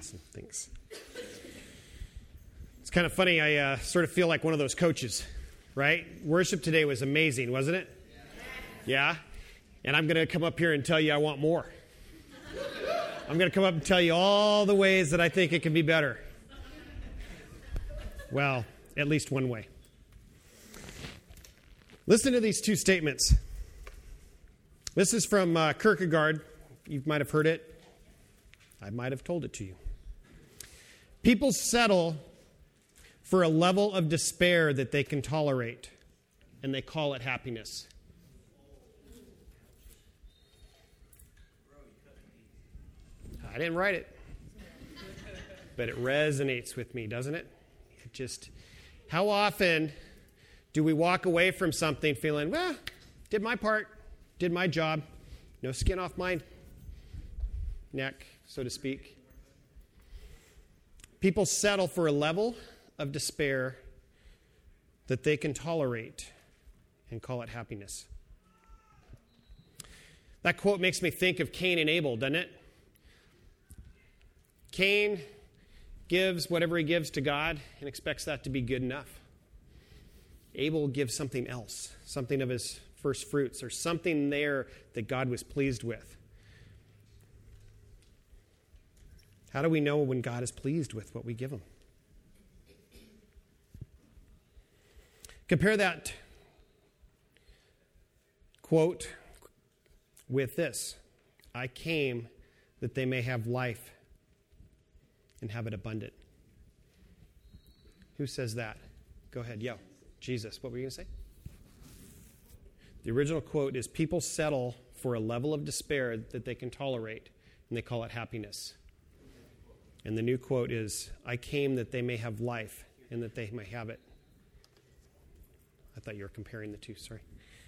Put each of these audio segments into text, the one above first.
Awesome. Thanks. It's kind of funny. I sort of feel like one of those coaches, right? Worship today was amazing, wasn't it? Yeah? And I'm going to come up here and tell you I want more. I'm going to come up and tell you all the ways that I think it can be better. Well, at least one way. Listen to these two statements. This is from Kierkegaard. You might have heard it. I might have told it to you. People settle for a level of despair that they can tolerate, and they call it happiness. I didn't write it, but it resonates with me, doesn't it? How often do we walk away from something feeling, well, did my part, did my job, no skin off my neck, so to speak. People settle for a level of despair that they can tolerate and call it happiness. That quote makes me think of Cain and Abel, doesn't it? Cain gives whatever he gives to God and expects that to be good enough. Abel gives something else, something of his first fruits, or something there that God was pleased with. How do we know when God is pleased with what we give him? Compare that quote with this. I came that they may have life and have it abundant. Who says that? Go ahead. Yo, Jesus. What were you going to say? The original quote is, people settle for a level of despair that they can tolerate, and they call it happiness. And the new quote is, I came that they may have life and that they may have it. I thought you were comparing the two, sorry.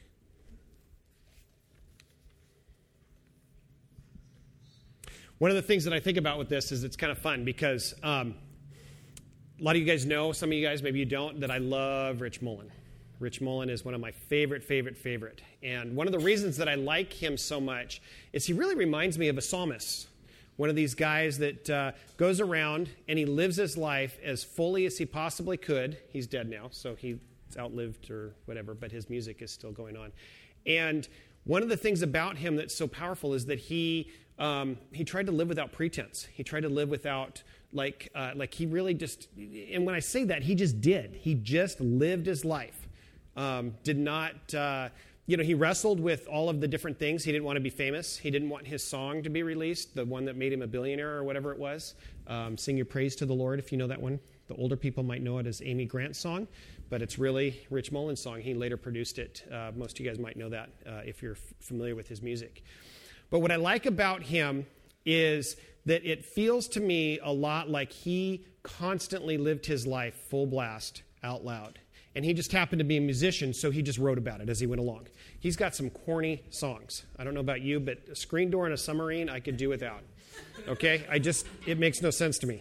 One of the things that I think about with this is it's kind of fun because a lot of you guys know, some of you guys, maybe you don't, that I love Rich Mullin. Rich Mullin is one of my favorite. And one of the reasons that I like him so much is he really reminds me of a psalmist. One of these guys that goes around and he lives his life as fully as he possibly could. He's dead now, so he's outlived or whatever, but his music is still going on. And one of the things about him that's so powerful is that he tried to live without pretense. He tried to live without, like he really just, and when I say that, he just did. He just lived his life. Did not, he wrestled with all of the different things. He didn't want to be famous. He didn't want his song to be released, the one that made him a billionaire or whatever it was. Sing Your Praise to the Lord, if you know that one. The older people might know it as Amy Grant's song, but it's really Rich Mullin's song. He later produced it. Most of you guys might know that if you're familiar with his music. But what I like about him is that it feels to me a lot like he constantly lived his life full blast out loud. And he just happened to be a musician, so he just wrote about it as he went along. He's got some corny songs. I don't know about you, but a screen door and a submarine I could do without. Okay? It makes no sense to me.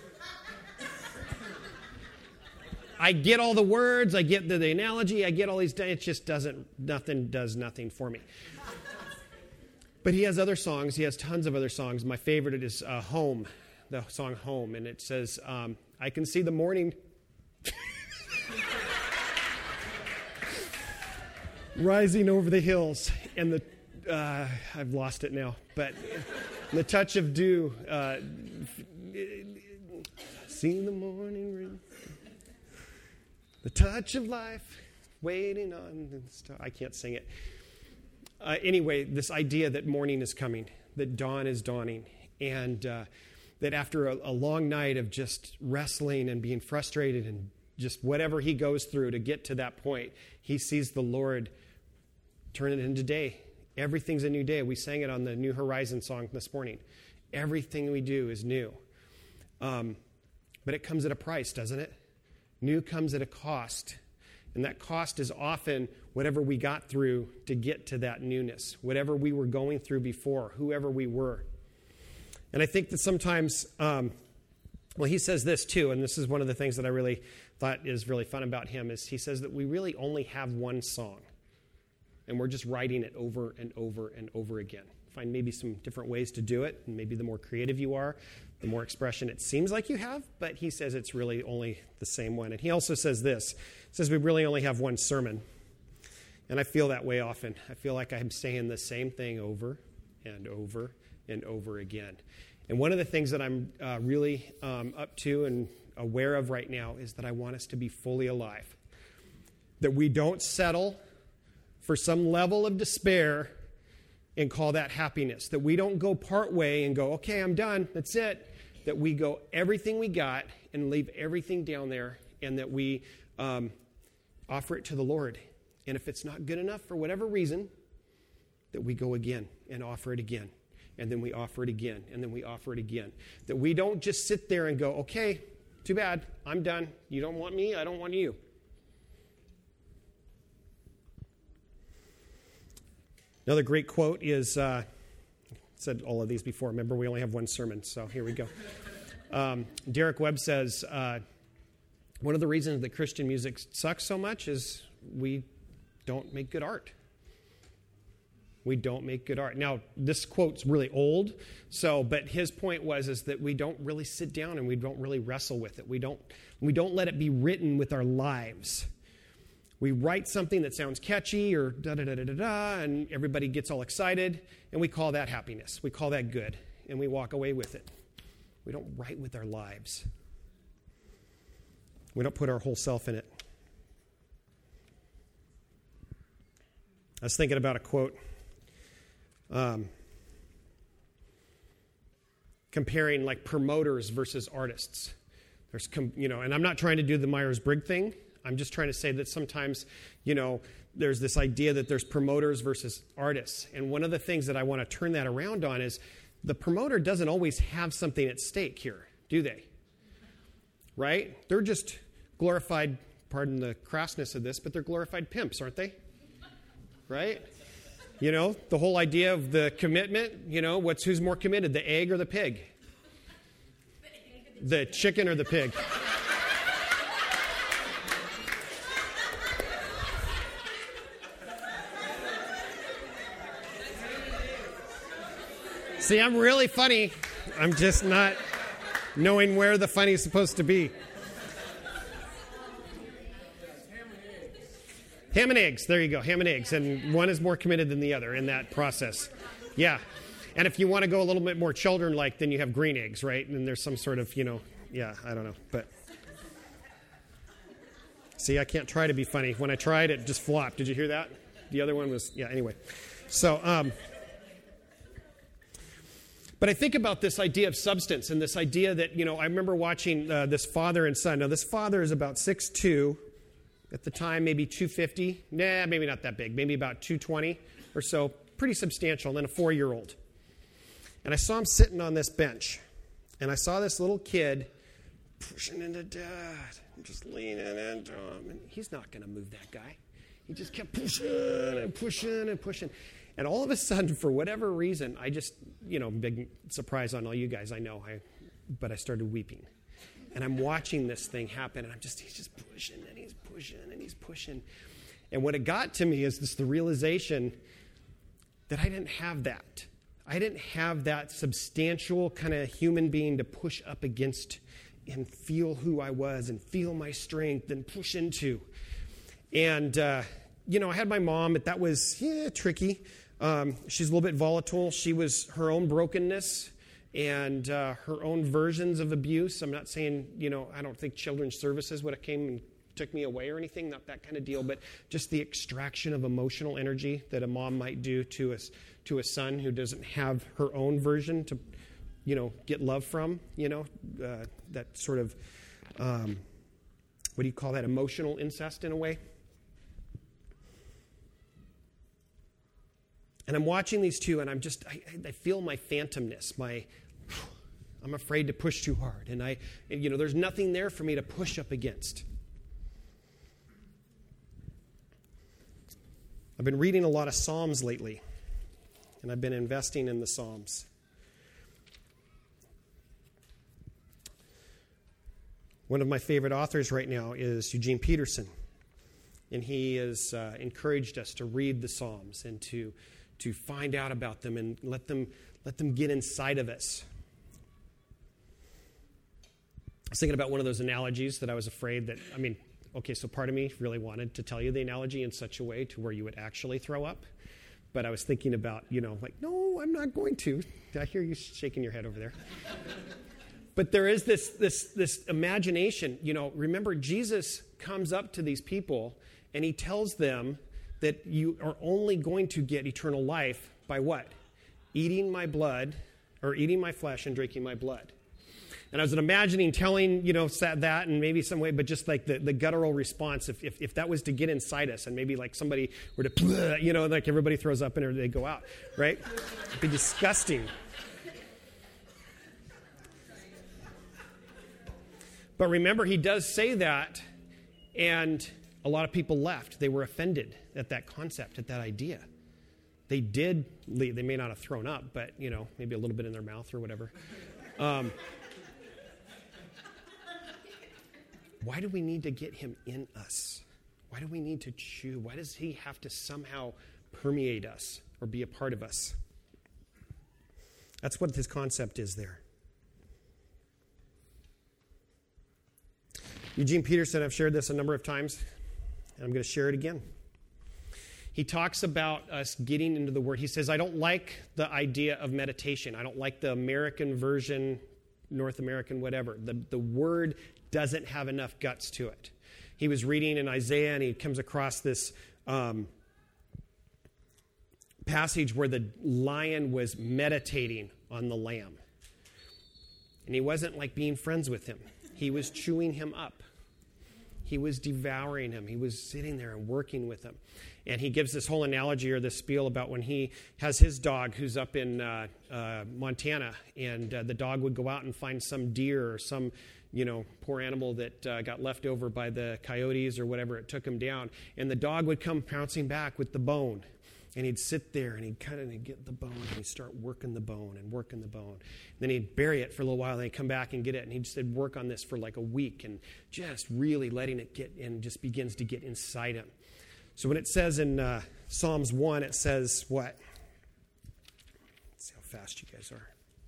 I get all the words, I get the analogy, I get all these, it just does nothing for me. But he has other songs, he has tons of other songs. My favorite is Home, the song Home, and it says, I can see the morning rising over the hills, and I've lost it now, but the touch of dew, see the morning ring. The touch of life, waiting on the star. I can't sing it. Anyway, this idea that morning is coming, that dawn is dawning, and that after a long night of just wrestling and being frustrated and just whatever he goes through to get to that point, he sees the Lord turn it into day. Everything's a new day. We sang it on the New Horizon song this morning. Everything we do is new. But it comes at a price, doesn't it? New comes at a cost, and that cost is often whatever we got through to get to that newness, whatever we were going through before, whoever we were. And I think that sometimes, he says this too, and this is one of the things that I really thought is really fun about him, is he says that we really only have one song, and we're just writing it over and over and over again. Find maybe some different ways to do it, and maybe the more creative you are, the more expression it seems like you have, but he says it's really only the same one. And he also says this. He says we really only have one sermon. And I feel that way often. I feel like I'm saying the same thing over and over and over again. And one of the things that I'm really up to and aware of right now is that I want us to be fully alive. That we don't settle for some level of despair and call that happiness. That we don't go part way and go, okay, I'm done, that's it. That we go everything we got and leave everything down there, and that we offer it to the Lord. And if it's not good enough for whatever reason, that we go again and offer it again. And then we offer it again, and then we offer it again. That we don't just sit there and go, okay, too bad, I'm done. You don't want me, I don't want you. Another great quote is, I said all of these before. Remember, we only have one sermon, so here we go. Derek Webb says, one of the reasons that Christian music sucks so much is we don't make good art. We don't make good art. Now, this quote's really old, but his point is that we don't really sit down and we don't really wrestle with it. We don't let it be written with our lives. We write something that sounds catchy or da-da-da-da-da-da, and everybody gets all excited, and we call that happiness. We call that good, and we walk away with it. We don't write with our lives. We don't put our whole self in it. I was thinking about a quote comparing like promoters versus artists. There's, and I'm not trying to do the Myers-Briggs thing. I'm just trying to say that sometimes, there's this idea that there's promoters versus artists. And one of the things that I want to turn that around on is the promoter doesn't always have something at stake here, do they? Right? They're just glorified, pardon the crassness of this, but they're glorified pimps, aren't they? Right? The whole idea of the commitment, who's more committed, the egg or the pig? The chicken or the pig? See, I'm really funny. I'm just not knowing where the funny is supposed to be. Ham and eggs. There you go. Ham and eggs. And one is more committed than the other in that process. Yeah. And if you want to go a little bit more children-like, then you have green eggs, right? And there's some sort of, I don't know. But see, I can't try to be funny. When I tried, it just flopped. Did you hear that? The other one was, anyway. So, but I think about this idea of substance and this idea that, I remember watching this father and son. Now, this father is about 6'2", at the time, maybe 250. Nah, maybe not that big. Maybe about 220 or so. Pretty substantial. And then a 4-year-old. And I saw him sitting on this bench. And I saw this little kid pushing into Dad. And just leaning into him. And he's not going to move that guy. He just kept pushing and pushing and pushing. And all of a sudden, for whatever reason, I just, big surprise on all you guys, I know. But I started weeping. And I'm watching this thing happen, and he's just pushing, and he's pushing, and he's pushing. And what it got to me is the realization that I didn't have that. I didn't have that substantial kind of human being to push up against and feel who I was and feel my strength and push into. And, I had my mom, but that was, tricky. She's a little bit volatile. She was her own brokenness and her own versions of abuse. I'm not saying, I don't think children's services would have came and took me away or anything, not that kind of deal, but just the extraction of emotional energy that a mom might do to a son who doesn't have her own version to, get love from, that sort of, what do you call that, emotional incest in a way. And I'm watching these two, and I feel my phantomness, I'm afraid to push too hard. And there's nothing there for me to push up against. I've been reading a lot of Psalms lately, and I've been investing in the Psalms. One of my favorite authors right now is Eugene Peterson, and he has encouraged us to read the Psalms and to find out about them and let them get inside of us. was thinking about one of those analogies that I was afraid that, okay, so part of me really wanted to tell you the analogy in such a way to where you would actually throw up. But I was thinking about, no, I'm not going to. I hear you shaking your head over there. But there is this imagination. Remember, Jesus comes up to these people and he tells them that you are only going to get eternal life by what? Eating my blood, or eating my flesh and drinking my blood. And I was imagining telling, that in maybe some way, but just like the guttural response, if that was to get inside us and maybe like somebody were to, like everybody throws up and they go out, right? It'd be disgusting. But remember, he does say that, and a lot of people left. They were offended at that concept, at that idea. They did leave. They may not have thrown up, but, maybe a little bit in their mouth or whatever. Why do we need to get him in us? Why do we need to chew? Why does he have to somehow permeate us or be a part of us? That's what his concept is there. Eugene Peterson, I've shared this a number of times, and I'm going to share it again. He talks about us getting into the Word. He says, I don't like the idea of meditation. I don't like the American version, North American, whatever. The Word doesn't have enough guts to it. He was reading in Isaiah, and he comes across this passage where the lion was meditating on the lamb. And he wasn't like being friends with him. He was chewing him up. He was devouring him. He was sitting there and working with him. And he gives this whole analogy or this spiel about when he has his dog who's up in Montana, and the dog would go out and find some deer or some, poor animal that got left over by the coyotes or whatever. It took him down. And the dog would come pouncing back with the bone. And he'd sit there and he'd kind of get the bone and he'd start working the bone and working the bone. And then he'd bury it for a little while and he'd come back and get it. And he'd just work on this for like a week and just really letting it get in, just begins to get inside him. So when it says in Psalms 1, it says what? Let's see how fast you guys are.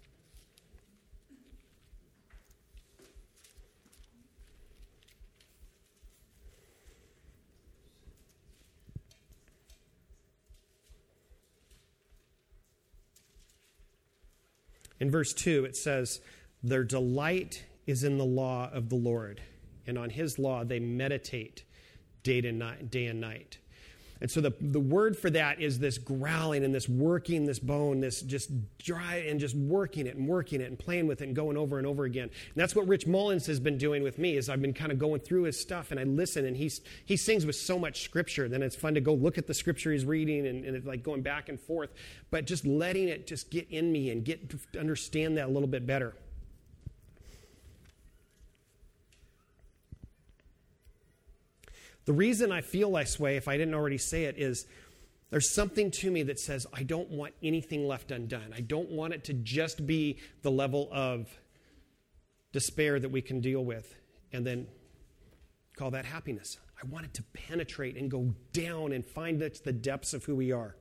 In verse 2, it says, their delight is in the law of the Lord, and on his law they meditate day and night. And so the word for that is this growling and this working this bone, this just dry and just working it and playing with it and going over and over again. And that's what Rich Mullins has been doing with me, is I've been kind of going through his stuff and I listen, and he sings with so much scripture. Then it's fun to go look at the scripture he's reading and it's like going back and forth. But just letting it just get in me and get to understand that a little bit better. The reason I feel this way, if I didn't already say it, is there's something to me that says I don't want anything left undone. I don't want it to just be the level of despair that we can deal with and then call that happiness. I want it to penetrate and go down and find the depths of who we are.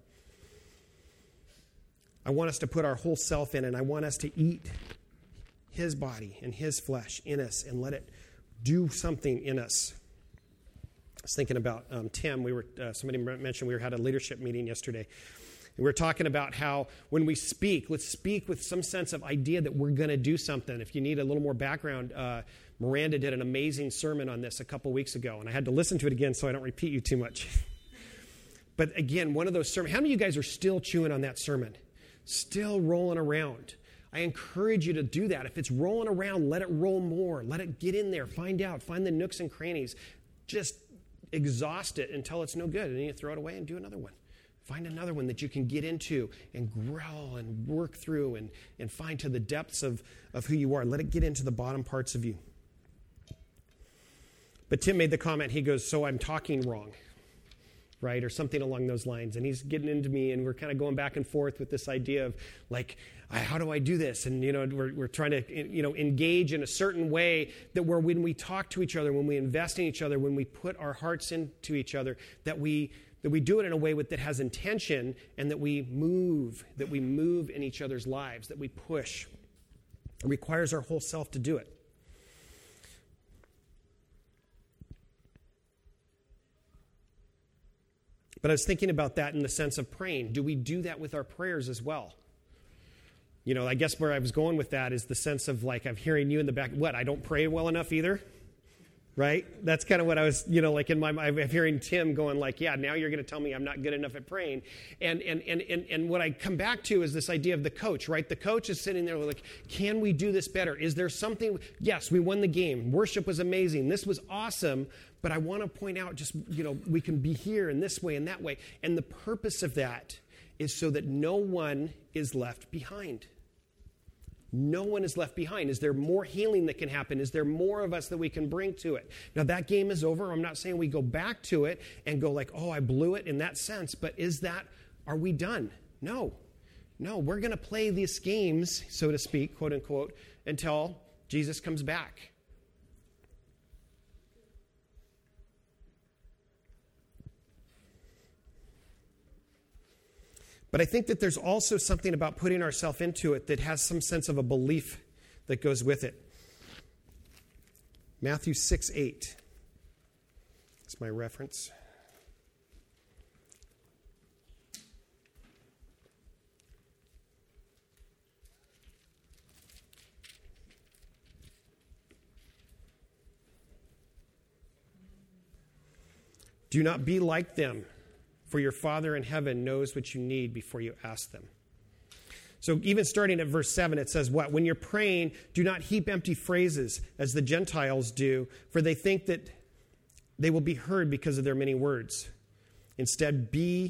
I want us to put our whole self in, and I want us to eat his body and his flesh in us and let it do something in us. I was thinking about Tim. Somebody mentioned we had a leadership meeting yesterday. And we were talking about how when we speak, let's speak with some sense of idea that we're going to do something. If you need a little more background, Miranda did an amazing sermon on this a couple weeks ago, and I had to listen to it again so I don't repeat you too much. But again, one of those sermons. How many of you guys are still chewing on that sermon? Still rolling around? I encourage you to do that. If it's rolling around, let it roll more. Let it get in there. Find the nooks and crannies. Just exhaust it until it's no good, and then you throw it away and do another one. Find another one that you can get into and grow and work through and find to the depths of who you are. Let it get into the bottom parts of you. But Tim made the comment, he goes, so I'm talking wrong, right? Or something along those lines. And he's getting into me, and we're kind of going back and forth with this idea of like, how do I do this? And, we're trying to, engage in a certain way that where when we talk to each other, when we invest in each other, when we put our hearts into each other, that we do it in a way that has intention, and that we move in each other's lives, that we push. It requires our whole self to do it. But I was thinking about that in the sense of praying. Do we do that with our prayers as well? You know, I guess where I was going with that is the sense of like, I'm hearing you in the back. What, I don't pray well enough either? Right? That's kind of what I was, you know, like in my mind, I'm hearing Tim going like, yeah, now you're going to tell me I'm not good enough at praying. And what I come back to is this idea of the coach, right? The coach is sitting there like, can we do this better? Is there something? Yes, we won the game. Worship was amazing. This was awesome. But I want to point out just, you know, we can be here in this way and that way. And the purpose of that is so that no one is left behind. No one is left behind. Is there more healing that can happen? Is there more of us that we can bring to it? Now, that game is over. I'm not saying we go back to it and go like, oh, I blew it in that sense. But are we done? No. No, we're going to play these games, so to speak, quote unquote, until Jesus comes back. But I think that there's also something about putting ourselves into it that has some sense of a belief that goes with it. Matthew 6:8. That's my reference. Do not be like them, for your Father in heaven knows what you need before you ask them. So even starting at verse 7, it says what? When you're praying, do not heap empty phrases as the Gentiles do, for they think that they will be heard because of their many words. Instead, do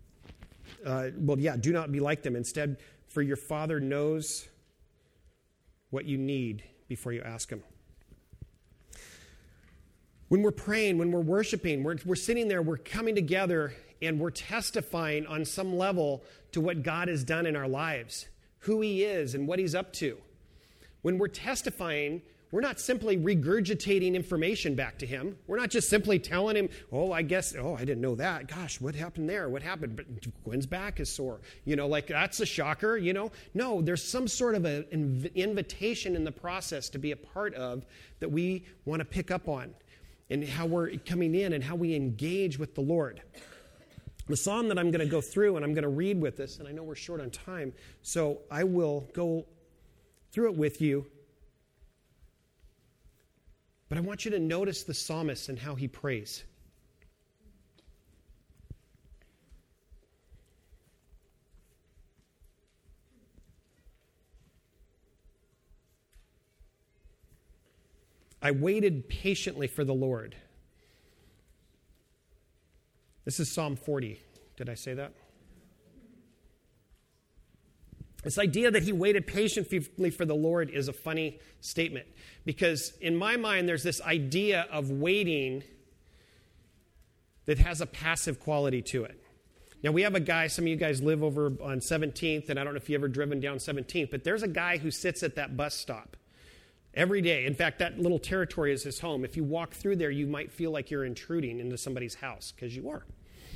not be like them. Instead, for your Father knows what you need before you ask him. When we're praying, when we're worshiping, we're sitting there, we're coming together, and we're testifying on some level to what God has done in our lives, who he is and what he's up to. When we're testifying, we're not simply regurgitating information back to him. We're not just simply telling him, I didn't know that. Gosh, what happened there? What happened? But Gwen's back is sore. You know, like that's a shocker, you know. No, there's some sort of an invitation in the process to be a part of that we want to pick up on, and how we're coming in and how we engage with the Lord. The psalm that I'm going to go through and I'm going to read with us, and I know we're short on time, so I will go through it with you. But I want you to notice the psalmist and how he prays. I waited patiently for the Lord. This is Psalm 40. Did I say that? This idea that he waited patiently for the Lord is a funny statement, because in my mind there's this idea of waiting that has a passive quality to it. Now we have a guy, some of you guys live over on 17th, and I don't know if you've ever driven down 17th, but there's a guy who sits at that bus stop every day. In fact, that little territory is his home. If you walk through there, you might feel like you're intruding into somebody's house, because you are.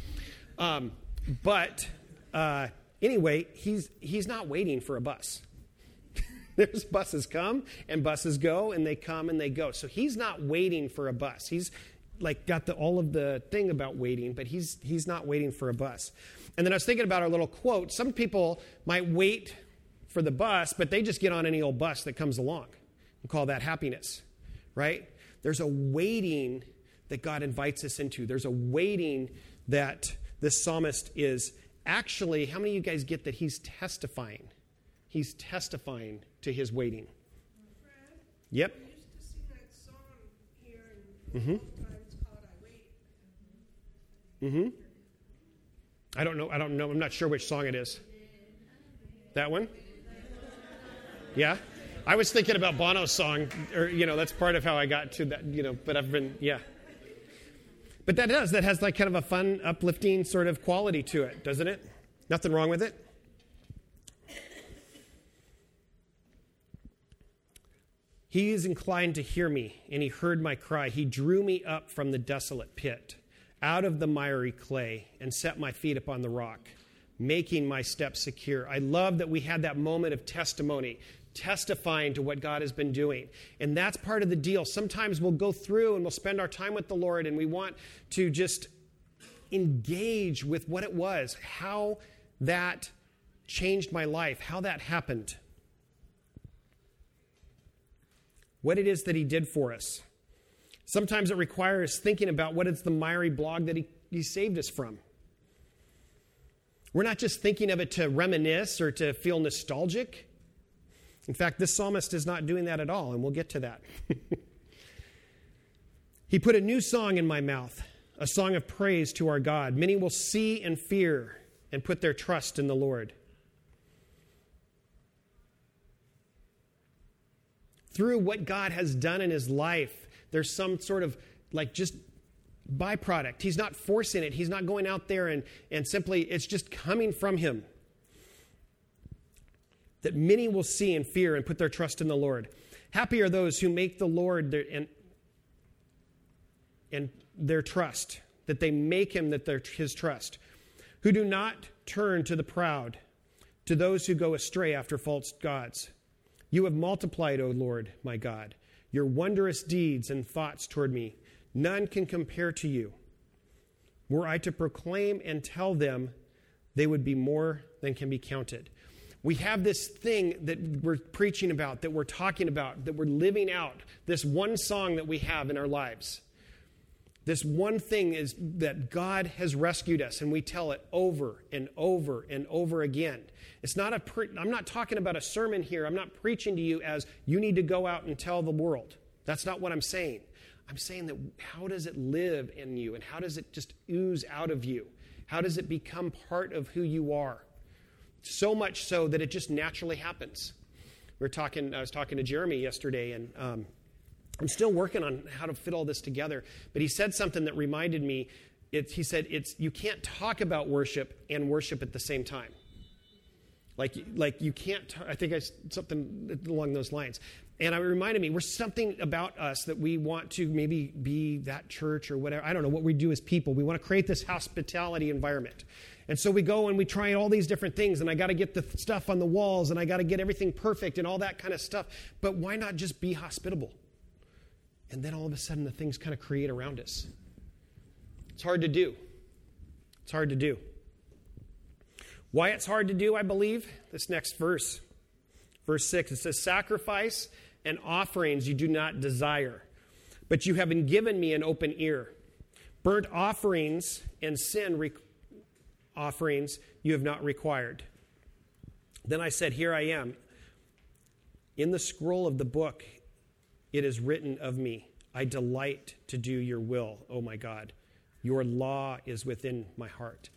Anyway, he's not waiting for a bus. There's buses come and buses go, and they come and they go. So he's not waiting for a bus. He's like got all of the thing about waiting, but he's not waiting for a bus. And then I was thinking about our little quote. Some people might wait for the bus, but they just get on any old bus that comes along and call that happiness, right? There's a waiting that God invites us into. There's a waiting that this psalmist is actually, how many of you guys get that he's testifying? He's testifying to his waiting. Fred, Yep. I used to sing that song here in times called I Wait. I don't know. I'm not sure which song it is. That one? Yeah? I was thinking about Bono's song, or, that's part of how I got to that, but But that has like kind of a fun, uplifting sort of quality to it, doesn't it? Nothing wrong with it. He is inclined to hear me, and he heard my cry. He drew me up from the desolate pit, out of the miry clay, and set my feet upon the rock, making my steps secure. I love that we had that moment of testimony, testifying to what God has been doing. And that's part of the deal. Sometimes we'll go through and we'll spend our time with the Lord, and we want to just engage with what it was, how that changed my life, how that happened, what it is that he did for us. Sometimes it requires thinking about what is the miry bog that he saved us from. We're not just thinking of it to reminisce or to feel nostalgic. In fact, this psalmist is not doing that at all, and we'll get to that. He put a new song in my mouth, a song of praise to our God. Many will see and fear and put their trust in the Lord. Through what God has done in his life, there's some sort of just byproduct. He's not forcing it. He's not going out there and simply, it's just coming from him. That many will see and fear and put their trust in the Lord. Happy are those who make the Lord and their trust, that they make him his trust, who do not turn to the proud, to those who go astray after false gods. You have multiplied, O Lord, my God, your wondrous deeds and thoughts toward me. None can compare to you. Were I to proclaim and tell them, they would be more than can be counted. We have this thing that we're preaching about, that we're talking about, that we're living out, this one song that we have in our lives. This one thing is that God has rescued us, and we tell it over and over and over again. It's not I'm not talking about a sermon here. I'm not preaching to you as you need to go out and tell the world. That's not what I'm saying. I'm saying that how does it live in you, and how does it just ooze out of you? How does it become part of who you are? So much so that it just naturally happens. I was talking to Jeremy yesterday, and I'm still working on how to fit all this together. But he said something that reminded me. He said, you can't talk about worship and worship at the same time. Like you can't, I think something along those lines. And it reminded me, there's something about us that we want to maybe be that church or whatever. I don't know what we do as people. We want to create this hospitality environment. And so we go and we try all these different things, and I got to get the stuff on the walls, and I got to get everything perfect and all that kind of stuff. But why not just be hospitable? And then all of a sudden the things kind of create around us. It's hard to do. It's hard to do. Why it's hard to do, I believe, this next verse. Verse 6, it says, sacrifice and offerings you do not desire, but you haven't given me an open ear. Burnt offerings and sin offerings you have not required. Then I said, here I am. In the scroll of the book, it is written of me, I delight to do your will, O my God. Your law is within my heart.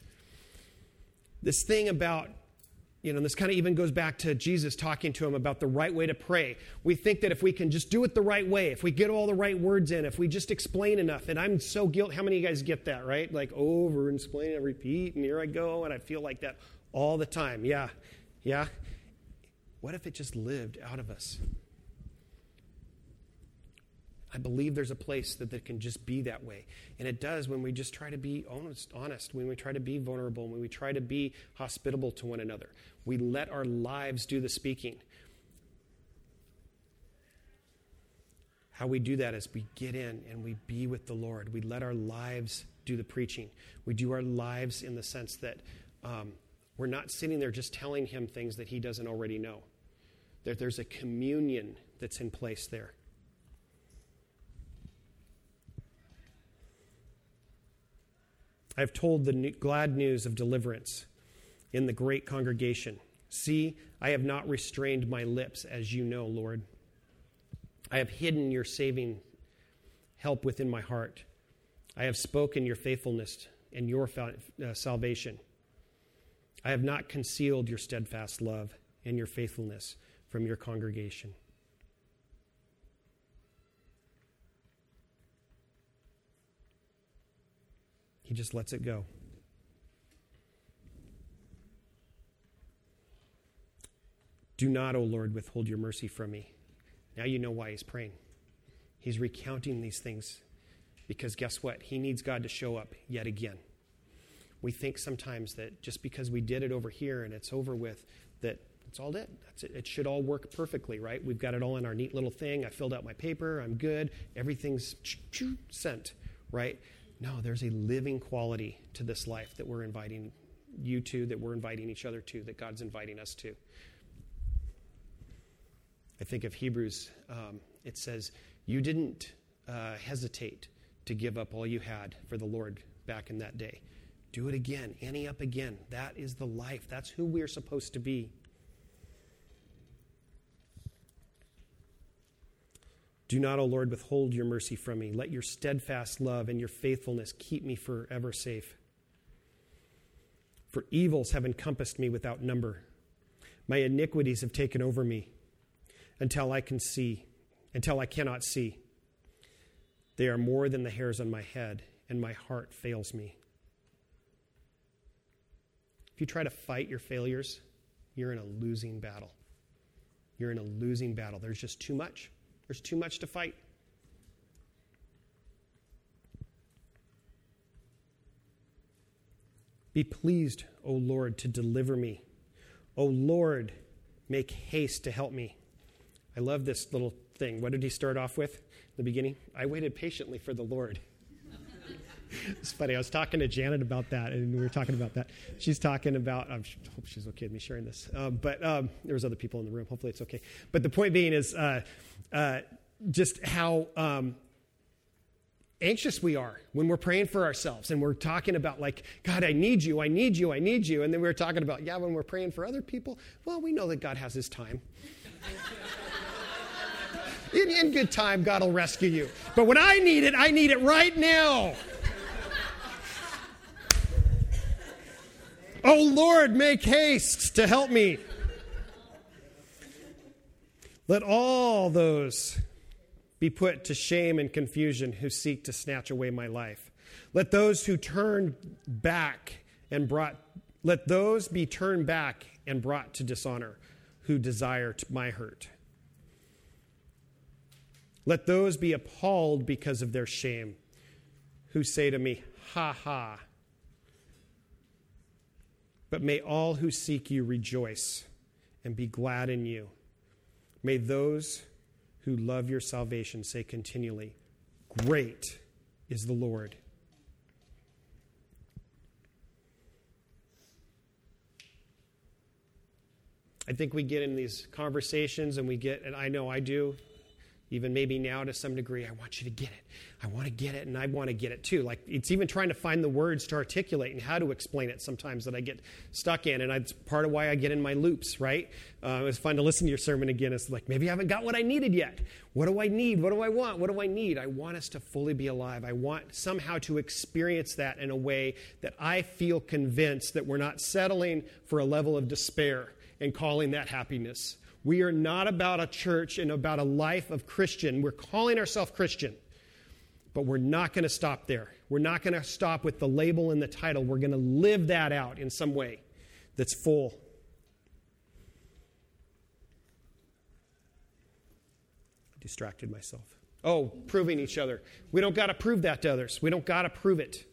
This thing about, this kind of even goes back to Jesus talking to him about the right way to pray. We think that if we can just do it the right way, if we get all the right words in, if we just explain enough, and I'm so guilty. How many of you guys get that, right? Like over and explain and repeat, and here I go, and I feel like that all the time. Yeah. What if it just lived out of us? I believe there's a place that can just be that way. And it does when we just try to be honest, when we try to be vulnerable, when we try to be hospitable to one another. We let our lives do the speaking. How we do that is we get in and we be with the Lord. We let our lives do the preaching. We do our lives in the sense that we're not sitting there just telling him things that he doesn't already know. There's a communion that's in place there. I've told the glad news of deliverance in the great congregation. See, I have not restrained my lips, as you know, Lord. I have hidden your saving help within my heart. I have spoken your faithfulness and your salvation. I have not concealed your steadfast love and your faithfulness from your congregation. He just lets it go. Do not, O Lord, withhold your mercy from me. Now you know why he's praying. He's recounting these things because guess what? He needs God to show up yet again. We think sometimes that just because we did it over here and it's over with, that it's all it. That's it. It should all work perfectly, right? We've got it all in our neat little thing. I filled out my paper. I'm good. Everything's sent, right? No, there's a living quality to this life that we're inviting you to, that we're inviting each other to, that God's inviting us to. I think of Hebrews, it says, you didn't hesitate to give up all you had for the Lord back in that day. Do it again, ante up again. That is the life. That's who we're supposed to be. Do not, O Lord, withhold your mercy from me. Let your steadfast love and your faithfulness keep me forever safe. For evils have encompassed me without number. My iniquities have taken over me until I cannot see. They are more than the hairs on my head, and my heart fails me. If you try to fight your failures, you're in a losing battle. You're in a losing battle. There's just too much. There's too much to fight. Be pleased, O Lord, to deliver me. O Lord, make haste to help me. I love this little thing. What did he start off with in the beginning? I waited patiently for the Lord. It's funny. I was talking to Janet about that, and we were talking about that. She's talking about, I hope she's okay with me sharing this, but there was other people in the room. Hopefully it's okay. But the point being is just how anxious we are when we're praying for ourselves, and we're talking about like, God, I need you, I need you, I need you. And then we were talking about, when we're praying for other people, well, we know that God has his time. In good time, God will rescue you. But when I need it right now. Oh, Lord, make haste to help me. Let all those be put to shame and confusion who seek to snatch away my life. Let those be turned back and brought to dishonor who desire my hurt. Let those be appalled because of their shame who say to me, ha ha. But may all who seek you rejoice and be glad in you. May those who love your salvation say continually, great is the Lord. I think we get in these conversations and I know I do, even maybe now to some degree, I want you to get it. I want to get it, and I want to get it too. Like, it's even trying to find the words to articulate and how to explain it sometimes that I get stuck in, and it's part of why I get in my loops, right? It was fun to listen to your sermon again. It's like, maybe I haven't got what I needed yet. What do I need? What do I want? What do I need? I want us to fully be alive. I want somehow to experience that in a way that I feel convinced that we're not settling for a level of despair and calling that happiness. We are not about a church and about a life of Christian. We're calling ourselves Christian, but we're not going to stop there. We're not going to stop with the label and the title. We're going to live that out in some way that's full. I distracted myself. Oh, proving each other. We don't got to prove that to others. We don't got to prove it.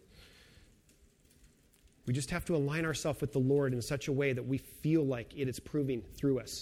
We just have to align ourselves with the Lord in such a way that we feel like it is proving through us.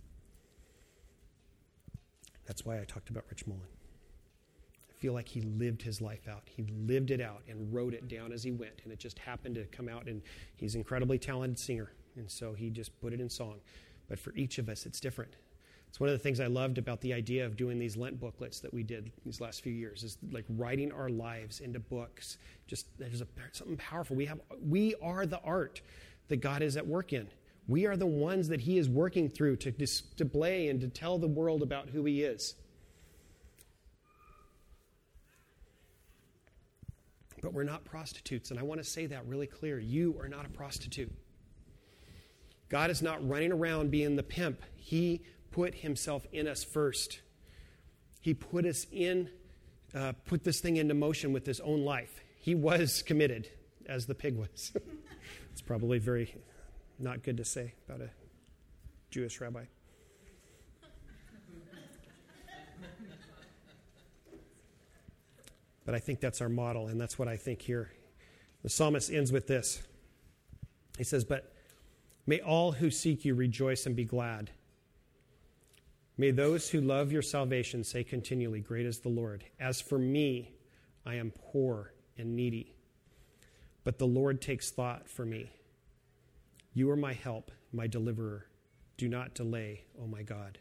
That's why I talked about Rich Mullen. I feel like he lived his life out. He lived it out and wrote it down as he went, and it just happened to come out, and he's an incredibly talented singer, and so he just put it in song. But for each of us, it's different. It's one of the things I loved about the idea of doing these Lent booklets that we did these last few years, is like writing our lives into books. Just there's something powerful. We are the art that God is at work in. We are the ones that he is working through to display and to tell the world about who he is. But we're not prostitutes, and I want to say that really clear. You are not a prostitute. God is not running around being the pimp. He put himself in us first. He put us in, put this thing into motion with his own life. He was committed, as the pig was. It's probably very not good to say about a Jewish rabbi. But I think that's our model, and that's what I think here. The psalmist ends with this. He says, but may all who seek you rejoice and be glad. May those who love your salvation say continually, great is the Lord. As for me, I am poor and needy. But the Lord takes thought for me. You are my help, my deliverer. Do not delay, O my God.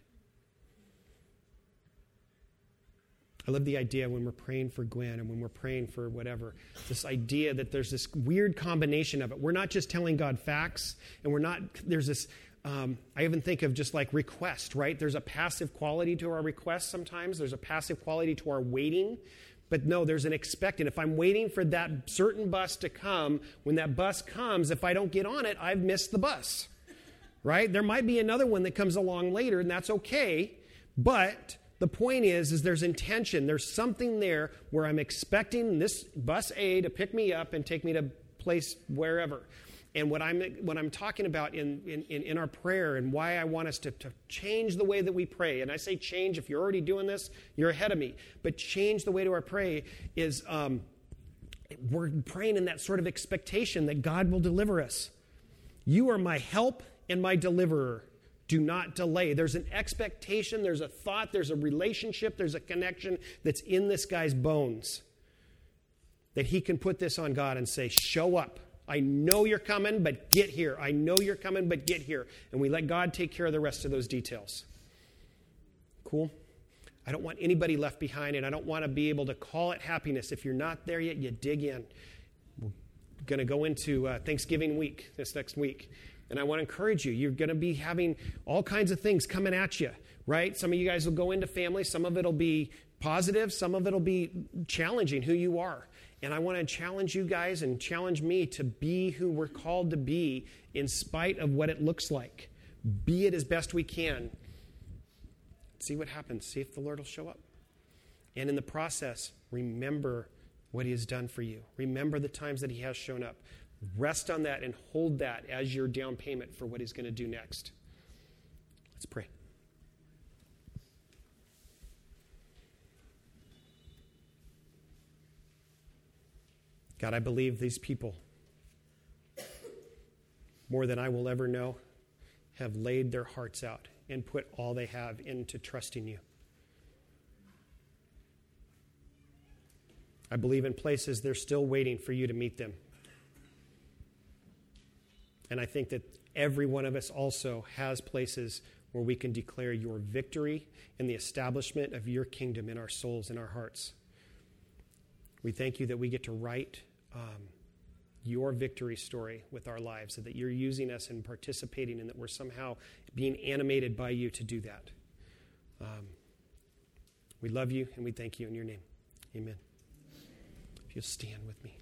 I love the idea when we're praying for Gwen and when we're praying for whatever, this idea that there's this weird combination of it. We're not just telling God facts, and there's this, I even think of just like request, right? There's a passive quality to our requests sometimes. There's a passive quality to our waiting. But no, there's an expectant. If I'm waiting for that certain bus to come, when that bus comes, if I don't get on it, I've missed the bus, right? There might be another one that comes along later, and that's okay, but the point is there's intention. There's something there where I'm expecting this bus A to pick me up and take me to place wherever. And what I'm talking about in our prayer and why I want us to change the way that we pray, and I say change, if you're already doing this, you're ahead of me, but change the way to our pray is we're praying in that sort of expectation that God will deliver us. You are my help and my deliverer. Do not delay. There's an expectation, there's a thought, there's a relationship, there's a connection that's in this guy's bones. That he can put this on God and say, show up. I know you're coming, but get here. I know you're coming, but get here. And we let God take care of the rest of those details. Cool? I don't want anybody left behind, and I don't want to be able to call it happiness. If you're not there yet, you dig in. We're going to go into Thanksgiving week this next week. And I want to encourage you. You're going to be having all kinds of things coming at you, right? Some of you guys will go into family. Some of it will be positive. Some of it will be challenging who you are. And I want to challenge you guys and challenge me to be who we're called to be in spite of what it looks like. Be it as best we can. See what happens. See if the Lord will show up. And in the process, remember what he has done for you. Remember the times that he has shown up. Rest on that and hold that as your down payment for what he's going to do next. Let's pray. God, I believe these people, more than I will ever know, have laid their hearts out and put all they have into trusting you. I believe in places they're still waiting for you to meet them. And I think that every one of us also has places where we can declare your victory and the establishment of your kingdom in our souls and our hearts. We thank you that we get to write your victory story with our lives, and that you're using us and participating, and that we're somehow being animated by you to do that. We love you, and we thank you in your name. Amen. If you'll stand with me.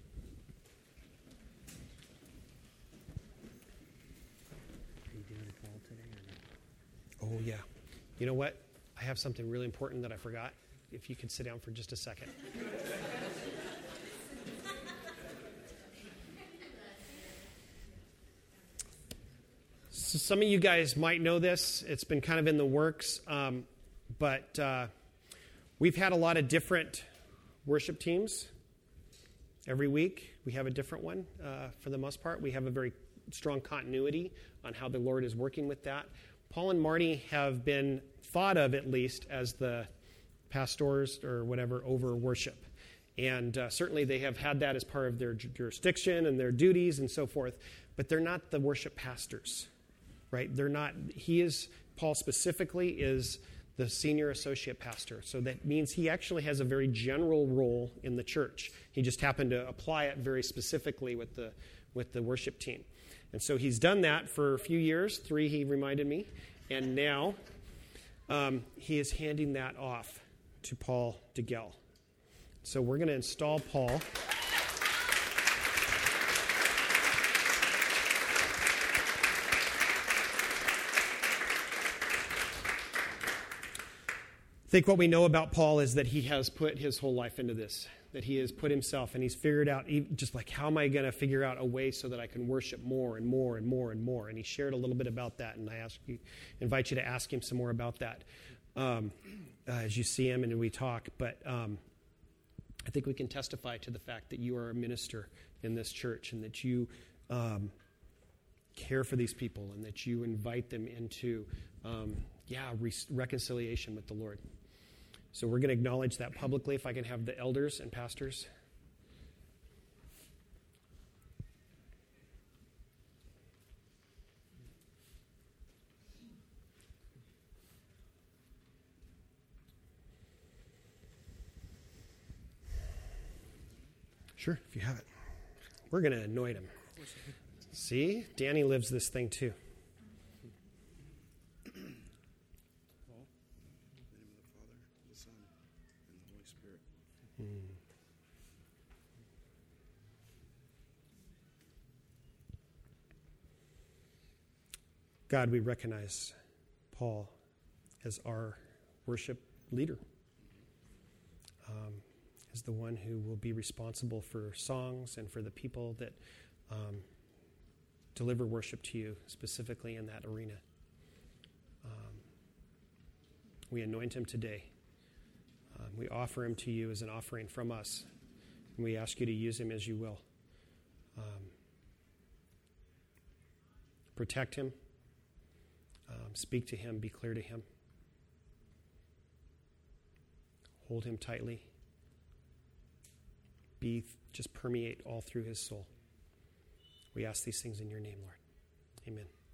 Oh, yeah. You know what? I have something really important that I forgot. If you could sit down for just a second. So some of you guys might know this. It's been kind of in the works. But we've had a lot of different worship teams. Every week we have a different one for the most part. We have a very strong continuity on how the Lord is working with that. Paul and Marty have been thought of, at least, as the pastors or whatever over worship. And certainly they have had that as part of their jurisdiction and their duties and so forth. But they're not the worship pastors, right? They're not. Paul specifically is the senior associate pastor. So that means he actually has a very general role in the church. He just happened to apply it very specifically with the worship team. And so he's done that for a few years, 3 he reminded me, and now he is handing that off to Paul DeGell. So we're going to install Paul. I think what we know about Paul is that he has put his whole life into this, that he has put himself, and he's figured out, just like, how am I going to figure out a way so that I can worship more and more and more and more? And he shared a little bit about that, and I invite you to ask him some more about that as you see him and we talk. But I think we can testify to the fact that you are a minister in this church, and that you care for these people, and that you invite them into reconciliation with the Lord. So we're going to acknowledge that publicly. If I can have the elders and pastors. Sure, if you have it. We're going to anoint him. See? Danny lives this thing too. In the name of the Father, the Son, and the Holy Spirit. God, we recognize Paul as our worship leader, as the one who will be responsible for songs and for the people that deliver worship to you, specifically in that arena. We anoint him today. We offer him to you as an offering from us, and we ask you to use him as you will. Protect him. Speak to him. Be clear to him. Hold him tightly. Just permeate all through his soul. We ask these things in your name, Lord. Amen.